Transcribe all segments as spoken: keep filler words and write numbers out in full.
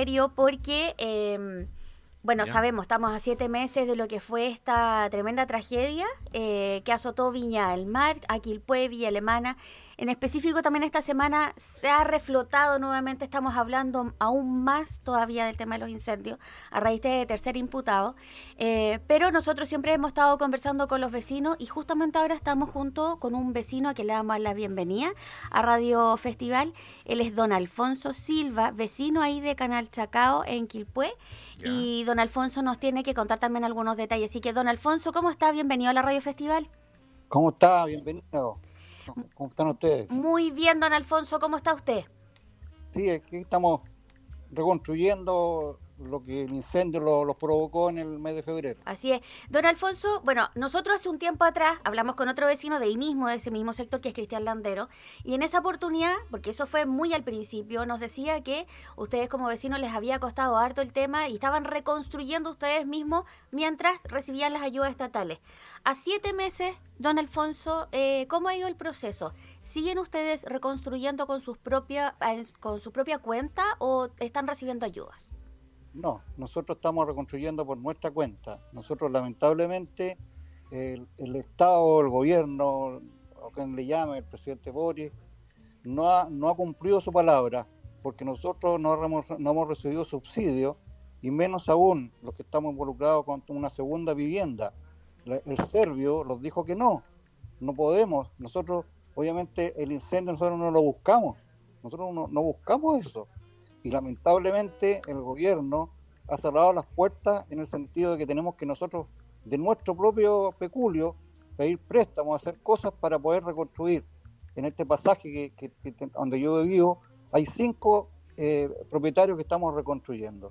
serio porque, eh, bueno, Ya. sabemos, estamos a siete meses de lo que fue esta tremenda tragedia eh, que azotó Viña del Mar, Aquilpué, Villa Alemana. En específico, también esta semana se ha reflotado nuevamente, estamos hablando aún más todavía del tema de los incendios, a raíz de tercer imputado. Eh, pero nosotros siempre hemos estado conversando con los vecinos y justamente ahora estamos junto con un vecino a que le damos la bienvenida a Radio Festival. Él es don Alfonso Silva, vecino ahí de Canal Chacao en Quilpué. Ya. Y don Alfonso nos tiene que contar también algunos detalles. Así que, don Alfonso, ¿cómo está? Bienvenido a la Radio Festival. ¿Cómo está? Bienvenido. ¿Cómo están ustedes? Muy bien, don Alfonso, ¿cómo está usted? Sí, aquí estamos reconstruyendo lo que el incendio lo, lo provocó en el mes de febrero. Así es. Don Alfonso, bueno, nosotros hace un tiempo atrás hablamos con otro vecino de ahí mismo, de ese mismo sector, que es Cristian Landero, y en esa oportunidad, porque eso fue muy al principio, nos decía que ustedes como vecinos les había costado harto el tema y estaban reconstruyendo ustedes mismos mientras recibían las ayudas estatales. A siete meses, don Alfonso, eh, ¿cómo ha ido el proceso? ¿Siguen ustedes reconstruyendo con, sus propia, con su propia cuenta o están recibiendo ayudas? No, nosotros estamos reconstruyendo por nuestra cuenta. Nosotros, lamentablemente, el, el Estado, el gobierno, o quien le llame, el presidente Boris, no ha, no ha cumplido su palabra, porque nosotros no hemos, no hemos recibido subsidio, y menos aún los que estamos involucrados con una segunda vivienda. La, el Servio nos dijo que no, no podemos. Nosotros, obviamente, el incendio nosotros no lo buscamos, nosotros no, no buscamos eso. Y lamentablemente el gobierno ha cerrado las puertas en el sentido de que tenemos que nosotros, de nuestro propio peculio, pedir préstamos, hacer cosas para poder reconstruir. En este pasaje que, que, que donde yo vivo, hay cinco eh, propietarios que estamos reconstruyendo.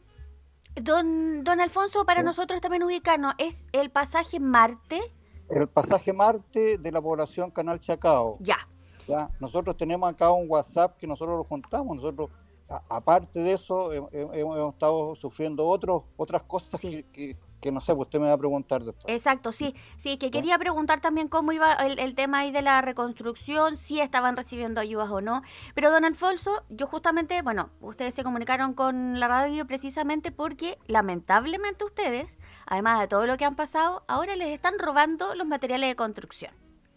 Don, don Alfonso, para ¿Sí? nosotros también ubicarnos, ¿es el pasaje Marte? El pasaje Marte de la población Canal Chacao. Ya. Ya. Nosotros tenemos acá un WhatsApp que nosotros lo juntamos, nosotros... Aparte de eso, hemos, hemos estado sufriendo otros, otras cosas sí. que, que, que no sé, pues usted me va a preguntar después. Exacto, sí, sí, que quería preguntar también cómo iba el, el tema ahí de la reconstrucción, si estaban recibiendo ayudas o no. Pero don Alfonso, yo justamente, bueno, ustedes se comunicaron con la radio precisamente porque lamentablemente ustedes, además de todo lo que han pasado, ahora les están robando los materiales de construcción.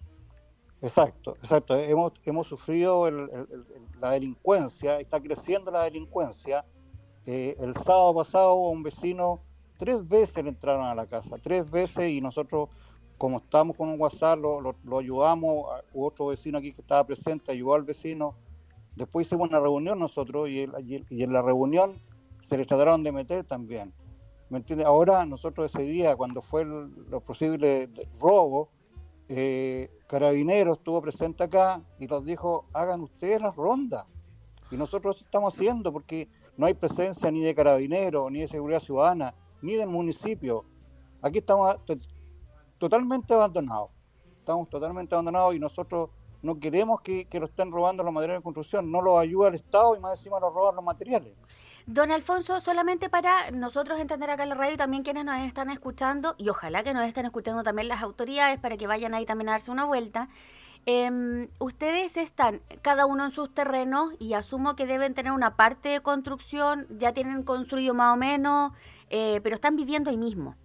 Exacto, exacto. Hemos, hemos sufrido el, el, el, la delincuencia, está creciendo la delincuencia. Eh, el sábado pasado un vecino, tres veces le entraron a la casa, tres veces, y nosotros, como estamos con un WhatsApp, lo, lo, lo ayudamos. Hubo otro vecino aquí que estaba presente, ayudó al vecino. Después hicimos una reunión nosotros y, el, y, el, y en la reunión se le trataron de meter también. ¿Me entiendes? Ahora nosotros ese día, cuando fue el, lo posible de robo, Eh, Carabineros estuvo presente acá y nos dijo, hagan ustedes las rondas, y nosotros estamos haciendo porque no hay presencia ni de Carabineros, ni de Seguridad Ciudadana, ni del municipio. Aquí estamos t- totalmente abandonados, estamos totalmente abandonados y nosotros no queremos que, que lo estén robando los materiales de construcción, no los ayuda el Estado y más encima nos roban los materiales. Don Alfonso, solamente para nosotros entender acá en la radio y también quienes nos están escuchando, y ojalá que nos estén escuchando también las autoridades para que vayan ahí también a darse una vuelta, eh, ustedes están cada uno en sus terrenos y asumo que deben tener una parte de construcción, ya tienen construido más o menos, eh, pero están viviendo ahí mismo.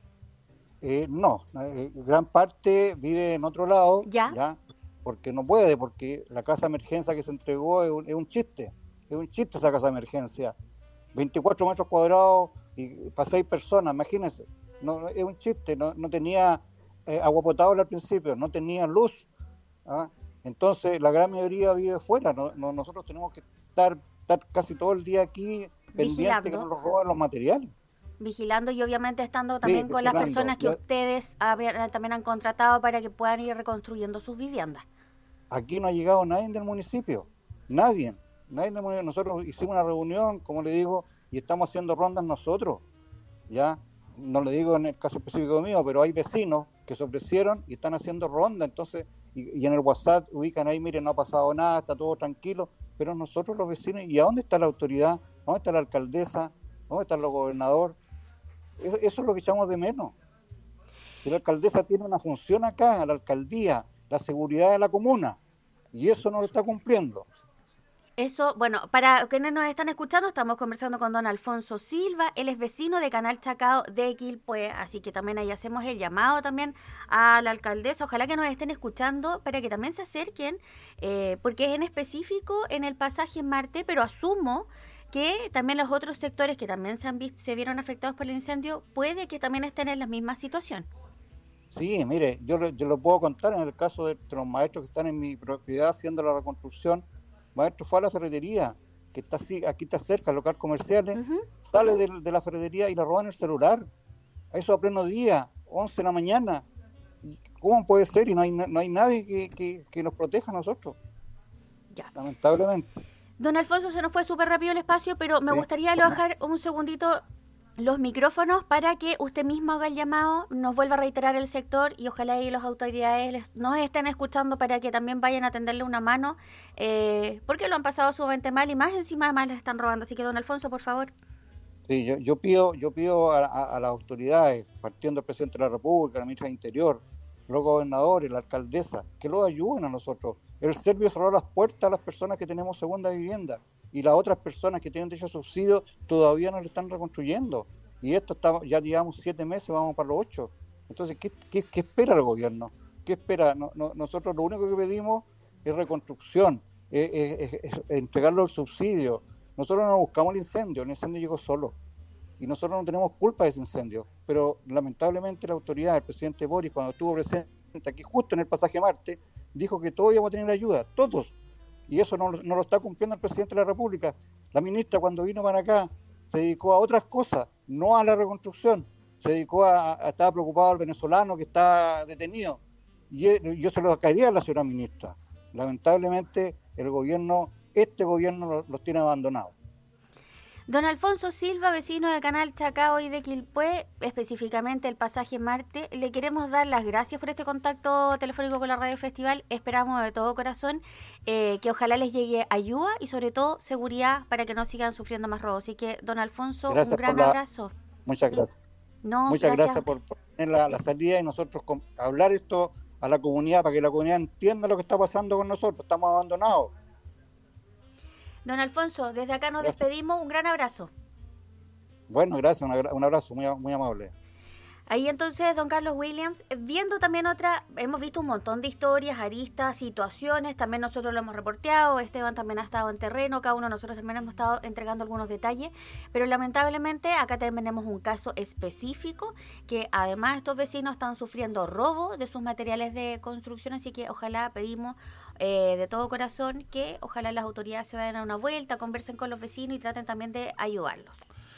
Eh, no, eh, gran parte vive en otro lado, ¿Ya? ¿ya? Porque no puede, porque la casa de emergencia que se entregó es un, es un chiste, es un chiste esa casa de emergencia. veinticuatro metros cuadrados y para seis personas, imagínense, no, es un chiste, no, no tenía eh, agua potable al principio, no tenía luz, ¿ah? Entonces la gran mayoría vive fuera, no, no, nosotros tenemos que estar, estar casi todo el día aquí pendiente que no nos roban los materiales. Vigilando y obviamente estando también sí, con las personas que ya, ustedes a, también han contratado para que puedan ir reconstruyendo sus viviendas. Aquí no ha llegado nadie del municipio, nadie. Nadie del municipio. Nosotros hicimos una reunión, como le digo, y estamos haciendo rondas nosotros, ya, no le digo en el caso específico mío, pero hay vecinos que se ofrecieron y están haciendo rondas, entonces, y, y en el WhatsApp ubican ahí, miren, no ha pasado nada, está todo tranquilo, pero nosotros los vecinos, ¿y a dónde está la autoridad? ¿Dónde está la alcaldesa? ¿Dónde está el gobernador? Eso, eso es lo que echamos de menos. Y la alcaldesa tiene una función acá, la alcaldía, la seguridad de la comuna, y eso no lo está cumpliendo. Eso, bueno, para quienes nos están escuchando, estamos conversando con don Alfonso Silva, él es vecino de Canal Chacao de Quilpué, así que también ahí hacemos el llamado también a la alcaldesa, ojalá que nos estén escuchando para que también se acerquen, eh, porque es en específico en el pasaje en Marte, pero asumo que también los otros sectores que también se han visto, se vieron afectados por el incendio, puede que también estén en la misma situación. Sí, mire, yo, lo- yo lo puedo contar en el caso de, de los maestros que están en mi propiedad haciendo la reconstrucción. Maestro fue a la ferretería, que está así, aquí está cerca, local comerciales, Uh-huh. sale de, de la ferretería y le roban el celular. A eso a pleno día, once de la mañana. ¿Y ¿Cómo puede ser? Y no hay, na- no hay nadie que, que, que nos proteja a nosotros, Ya. lamentablemente. Don Alfonso, se nos fue súper rápido el espacio, pero me Sí. gustaría alojar un segundito los micrófonos para que usted mismo haga el llamado, nos vuelva a reiterar el sector y ojalá ahí las autoridades les- nos estén escuchando para que también vayan a tenderle una mano, eh, porque lo han pasado sumamente mal y más encima además les están robando. Así que, don Alfonso, por favor. Sí, yo, yo pido, yo pido a, a- a las autoridades, partiendo del presidente de la República, la ministra de Interior, los gobernadores, la alcaldesa, que los ayuden a nosotros. El Servio cerró las puertas a las personas que tenemos segunda vivienda y las otras personas que tienen derecho a subsidio todavía no le están reconstruyendo. Y esto está, ya llevamos siete meses, vamos para los ocho. Entonces, ¿qué, qué, qué espera el gobierno? ¿Qué espera? No, no, nosotros lo único que pedimos es reconstrucción, es, es- es- es entregarlo el subsidio. Nosotros no buscamos el incendio, el incendio llegó solo. Y nosotros no tenemos culpa de ese incendio. Pero lamentablemente la autoridad, el presidente Boris, cuando estuvo presente aquí justo en el pasaje Marte, dijo que todos íbamos a tener ayuda, todos. Y eso no, no lo está cumpliendo el presidente de la República. La ministra cuando vino para acá se dedicó a otras cosas, no a la reconstrucción. Se dedicó a, a estar preocupado al venezolano que está detenido. Y él- yo se lo caería a la señora ministra. Lamentablemente el gobierno, este gobierno los, los tiene abandonados. Don Alfonso Silva, vecino de Canal Chacao y de Quilpué, específicamente el pasaje Marte, le queremos dar las gracias por este contacto telefónico con la Radio Festival. Esperamos de todo corazón eh, que ojalá les llegue ayuda y sobre todo seguridad para que no sigan sufriendo más robos. Así que, don Alfonso, un Gracias gran por la, abrazo. muchas gracias. No, Muchas gracias. gracias por poner la, la salida y nosotros con, hablar esto a la comunidad para que la comunidad entienda lo que está pasando con nosotros. Estamos abandonados. Don Alfonso, desde acá nos Gracias. despedimos. Un gran abrazo. Bueno, gracias, un, agra- un abrazo muy, muy amable. Ahí entonces, don Carlos Williams, eh, viendo también otra, hemos visto un montón de historias, aristas, situaciones, también nosotros lo hemos reporteado, Esteban también ha estado en terreno, cada uno de nosotros también hemos estado entregando algunos detalles, pero lamentablemente acá también tenemos un caso específico que además estos vecinos están sufriendo robo de sus materiales de construcción, así que ojalá pedimos eh, de todo corazón que ojalá las autoridades se vayan a una vuelta, conversen con los vecinos y traten también de ayudarlos.